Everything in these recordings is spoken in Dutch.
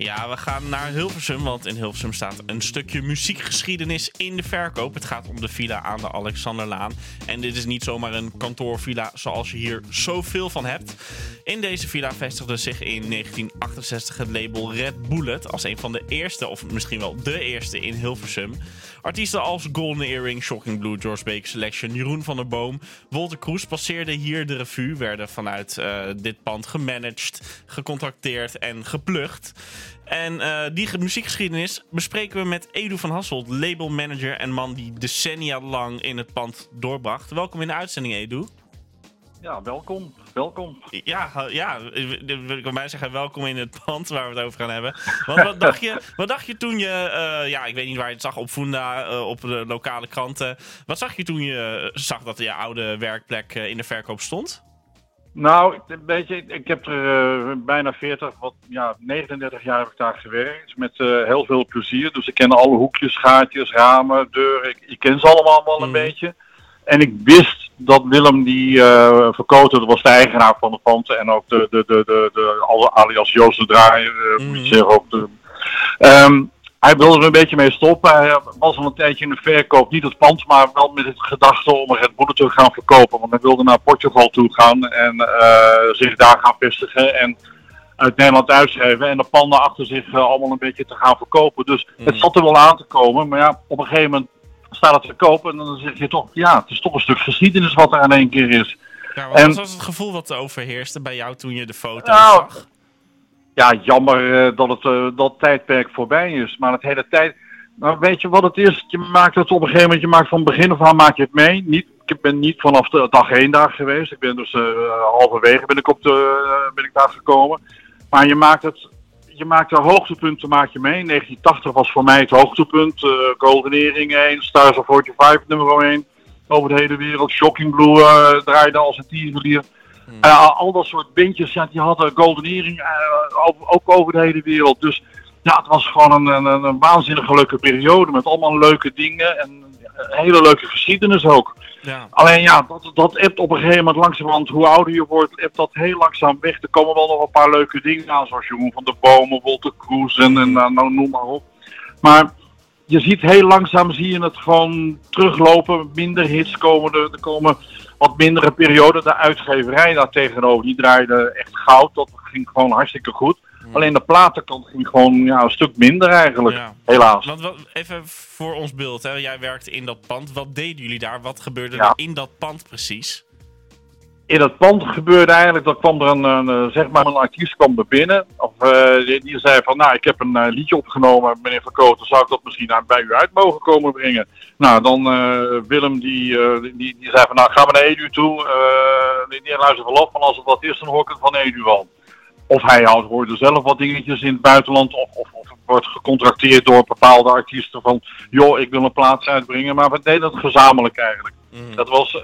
Ja, we gaan naar Hilversum, want in Hilversum staat een stukje muziekgeschiedenis in de verkoop. Het gaat om de villa aan de Alexanderlaan. En dit is niet zomaar een kantoorvilla zoals je hier zoveel van hebt. In deze villa vestigde zich in 1968 het label Red Bullet als een van de eerste, of misschien wel de eerste in Hilversum. Artiesten als Golden Earring, Shocking Blue, George Baker Selection, Jeroen van der Boom, Wolter Kroes passeerden hier de revue, werden vanuit dit pand gemanaged, gecontracteerd en geplukt. En die muziekgeschiedenis bespreken we met Edu van Hasselt, labelmanager en man die decennia lang in het pand doorbracht. Welkom in de uitzending, Edu. Ja, welkom. Welkom. Ja, wil ik bij zeggen, welkom in het pand waar we het over gaan hebben. Want wat dacht je toen je, ik weet niet waar je het zag, op Funda, op de lokale kranten. Wat zag je toen je zag dat je oude werkplek in de verkoop stond? Nou, weet je, ik heb er bijna 39 jaar heb ik daar gewerkt. Met heel veel plezier. Dus ik ken alle hoekjes, gaatjes, ramen, deuren. Ik ken ze allemaal wel een beetje. En ik wist dat Willem die Verkoten, dat was de eigenaar van het pand. En ook de alias Joost de Draaier, moet je zeggen ook. Hij wilde er een beetje mee stoppen. Hij was al een tijdje in de verkoop, niet het pand, maar wel met het gedachte om Red Bullet te gaan verkopen. Want hij wilde naar Portugal toe gaan en zich daar gaan vestigen en uit Nederland uitschrijven. En de panden achter zich allemaal een beetje te gaan verkopen. Dus het zat er wel aan te komen. Maar ja, op een gegeven moment staat het te kopen en dan zeg je toch, ja, het is toch een stuk geschiedenis wat er in één keer is. Ja, wat was het gevoel wat overheerste bij jou toen je de foto's zag? Ja, jammer dat tijdperk voorbij is. Maar het hele tijd... Nou, weet je wat het is? Je maakt het op een gegeven moment, je maakt van begin af aan maak je het mee. Ik ben niet vanaf de dag 1 daar geweest. Ik ben dus halverwege ben ik daar gekomen. Maar je maakt de hoogtepunten maak je mee. 1980 was voor mij het hoogtepunt. Golden Earring 1, Stars of 45 nummer 1. Over de hele wereld. Shocking Blue draaide als een tierenlier. Al dat soort bandjes, ja, die hadden Golden Earring ook over de hele wereld. Dus ja, het was gewoon een waanzinnige leuke periode met allemaal leuke dingen en een hele leuke geschiedenis ook. Ja. Alleen ja, dat ebt op een gegeven moment langzamerhand, hoe ouder je wordt, ebt dat heel langzaam weg. Er komen wel nog een paar leuke dingen aan, zoals Jeroen van der Boom, Wolter Kroes en nou, noem maar op. Maar je ziet heel langzaam het gewoon teruglopen, minder hits komen er komen wat mindere perioden. De uitgeverij daar tegenover, die draaide echt goud, dat ging gewoon hartstikke goed. Alleen de platenkant ging gewoon een stuk minder eigenlijk, helaas. Want even voor ons beeld, hè? Jij werkte in dat pand. Wat deden jullie daar? Wat gebeurde er in dat pand precies? In dat pand gebeurde eigenlijk, dat kwam er een artiest kwam er binnen. Of die zei van, nou, ik heb een liedje opgenomen, meneer Verkoten, zou ik dat misschien bij u uit mogen komen brengen? Nou, dan Willem die zei van, nou, gaan we naar Edu toe. Die luistert wel op, van als het wat is, dan hoor ik het van Edu wel. Of hij hoorde zelf wat dingetjes in het buitenland, of wordt gecontracteerd door bepaalde artiesten van, joh, ik wil een plaats uitbrengen. Maar we deden het gezamenlijk eigenlijk. Dat was,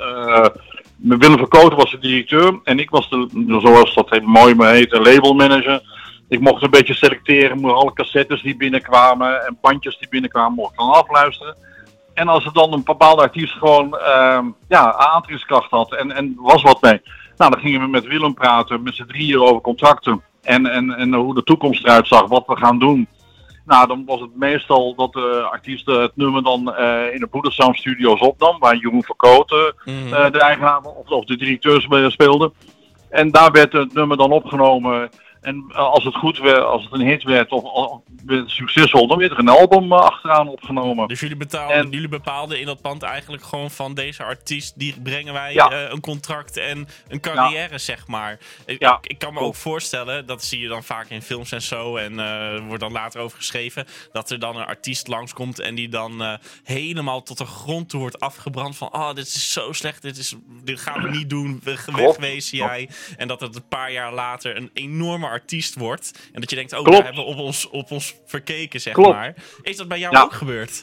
Willem Verkoten was de directeur en ik was zoals dat mooi heet, labelmanager. Ik mocht een beetje selecteren, alle cassettes die binnenkwamen en bandjes die binnenkwamen, mocht ik dan afluisteren. En als er dan een bepaalde artiest gewoon aantrekkingskracht had en was wat mee. Nou, dan gingen we met Willem praten, met z'n drieën over contracten en hoe de toekomst eruit zag, wat we gaan doen. Nou, dan was het meestal dat de artiest het nummer dan in de Buddha Sound Studios opnam, waar Jeroen Verkoten de eigenaar of de directeur speelde. En daar werd het nummer dan opgenomen. En als het goed werd, als het een hit werd of succesvol, dan werd er een album achteraan opgenomen. Dus jullie bepaalden in dat pand eigenlijk gewoon van deze artiest, die brengen wij een contract en een carrière, zeg maar. Ik kan me ook voorstellen, dat zie je dan vaak in films en zo, en wordt dan later over geschreven, dat er dan een artiest langskomt en die dan helemaal tot de grond toe wordt afgebrand van, dit is zo slecht, dit gaan we niet doen, wegwezen jij. En dat het een paar jaar later een enorme artiest wordt. En dat je denkt, we hebben op ons verkeken, zeg maar. Is dat bij jou ook gebeurd?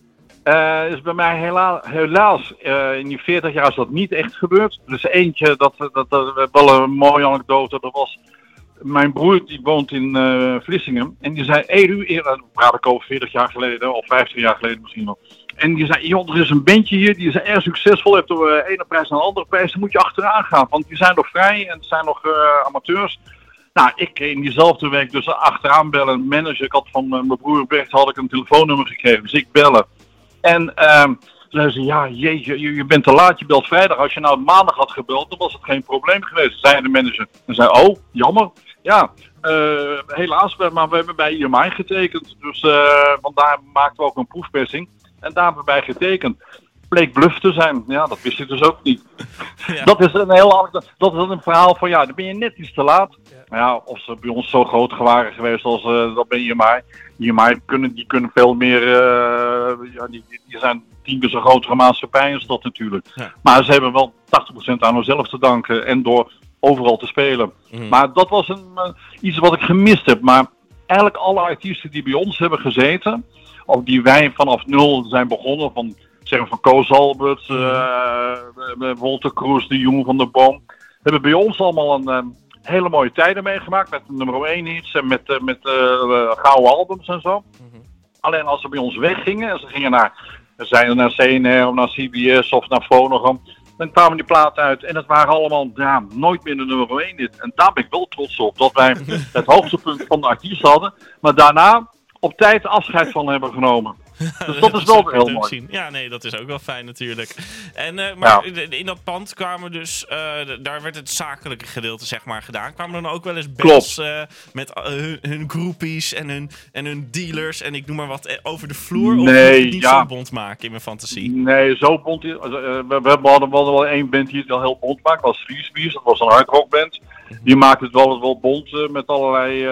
Is bij mij helaas in die 40 jaar is dat niet echt gebeurd. Dus eentje, dat wel een mooie anekdote, dat was mijn broer, die woont in Vlissingen. En die zei, Edu, praat ik over 40 jaar geleden, of 15 jaar geleden misschien wel. En die zei, joh, er is een bandje hier, die is erg succesvol, heeft de ene prijs naar de andere prijs, dan moet je achteraan gaan. Want die zijn nog vrij en het zijn nog amateurs. Nou, ik in diezelfde week dus achteraan bellen. Manager, ik had van mijn broer Bert had ik een telefoonnummer gekregen. Dus ik bellen. En zei ze, ja jeetje, je bent te laat, je belt vrijdag. Als je nou maandag had gebeld, dan was het geen probleem geweest, zei de manager. En zei, oh, jammer. Ja, helaas, maar we hebben bij IMI getekend. Dus vandaar maakten we ook een proefpersing. En daar hebben we bij getekend. Bleek bluff te zijn. Ja, dat wist ik dus ook niet. Ja. Dat is een verhaal van, ja, dan ben je net iets te laat. Ja, ja, of ze bij ons zo groot waren geweest als dat bij IMI. IMI kunnen veel meer, die zijn 10 keer zo grotere maatschappij als dat natuurlijk. Ja. Maar ze hebben wel 80% aan onszelf te danken en door overal te spelen. Maar dat was iets wat ik gemist heb. Maar eigenlijk alle artiesten die bij ons hebben gezeten, of die wij vanaf nul zijn begonnen, van Koos Albert, Wolter Kroes, de Jongen van der Boom, hebben bij ons allemaal een hele mooie tijden meegemaakt met nummer 1 hits en met gouden albums en zo. Alleen als ze bij ons weggingen en ze gingen naar CNR of naar CBS of naar Phonogram, dan kwamen die platen uit en het waren allemaal nooit meer de nummer 1 hit. En daar ben ik wel trots op, dat wij het hoogtepunt van de artiest hadden, maar daarna op tijd afscheid van hebben genomen. Dus dat is wel heel mooi. Zien. Ja, nee, dat is ook wel fijn natuurlijk. En, maar in dat pand kwamen dus, daar werd het zakelijke gedeelte zeg maar gedaan. Kwamen dan ook wel eens bands met hun groupies en hun dealers en ik noem maar wat over de vloer? Of moet je niet zo bond maken in mijn fantasie? Nee, zo bond. We hadden wel één band die het wel heel bond maakte. Dat was Freezebees, dat was een hardrockband. Die maakte het wel bond met allerlei...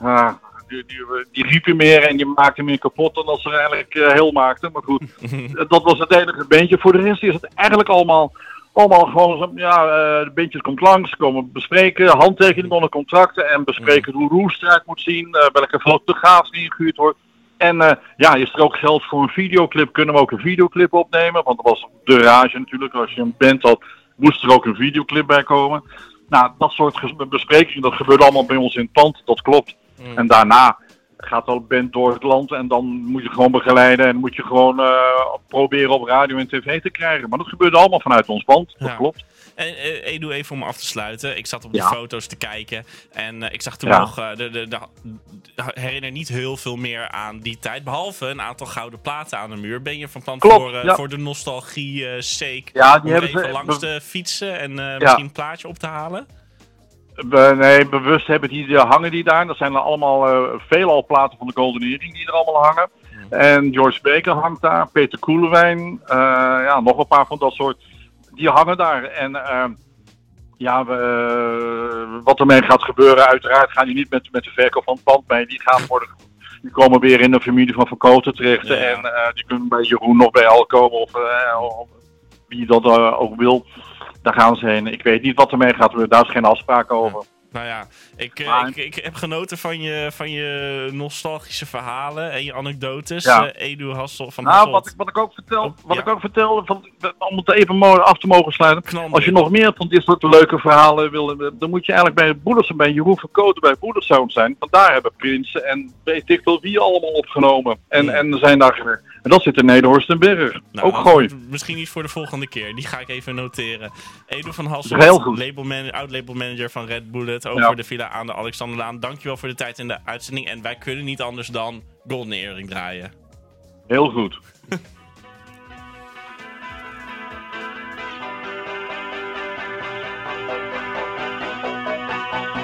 Die riepen meer en die maakten meer kapot dan als ze er eigenlijk heel maakten. Maar goed, dat was het enige bandje. Voor de rest is het eigenlijk allemaal gewoon, de bandjes komt langs, komen bespreken, handtekeningen onder contracten en bespreken hoe Roest eruit moet zien, welke fotograaf die ingehuurd wordt. En is er ook geld voor een videoclip, kunnen we ook een videoclip opnemen, want dat was de rage natuurlijk. Als je een band had, moest er ook een videoclip bij komen. Nou, dat soort besprekingen, dat gebeurde allemaal bij ons in het pand, dat klopt. En daarna gaat de band door het land en dan moet je gewoon begeleiden en moet je gewoon proberen op radio en tv te krijgen. Maar dat gebeurde allemaal vanuit ons band, dat klopt. En Edu, even om af te sluiten. Ik zat op de foto's te kijken en ik zag toen nog, herinner niet heel veel meer aan die tijd. Behalve een aantal gouden platen aan de muur. Ben je van plan voor de nostalgie sake om even langs te fietsen en misschien een plaatje op te halen? Nee, bewust hangen die daar. Dat zijn allemaal veelal platen van de Golden Earring die er allemaal hangen. En George Baker hangt daar, Peter Koelewijn, nog een paar van dat soort. Die hangen daar. En wat ermee gaat gebeuren, uiteraard gaan die niet met de verkoop van het pand mee. Die komen weer in de familie van Verkoten terecht. Ja. En die kunnen bij Jeroen of bij Al komen of wie dat ook wil. Daar gaan ze heen. Ik weet niet wat ermee gaat gebeuren. Daar is geen afspraak over. Nou ja, ik heb genoten van je nostalgische verhalen en je anekdotes. Edu Hasselt van Hasselt. Wat ik ook vertel, om het even af te mogen sluiten. Als je nog meer van dit soort leuke verhalen wil, dan moet je eigenlijk bij Jeroen Verkoten bij Boedersound zijn. Want daar hebben Prins en weet ik wel wie allemaal opgenomen. En zijn daar. En dat zit in Nederhorstenberg. Nou, ook gooi. Misschien niet voor de volgende keer. Die ga ik even noteren. Edu van Hasselt, oud-labelmanager van Red Bullet. Over de villa aan de Alexanderlaan. Dankjewel voor de tijd in de uitzending. En wij kunnen niet anders dan Golden Earring draaien. Heel goed.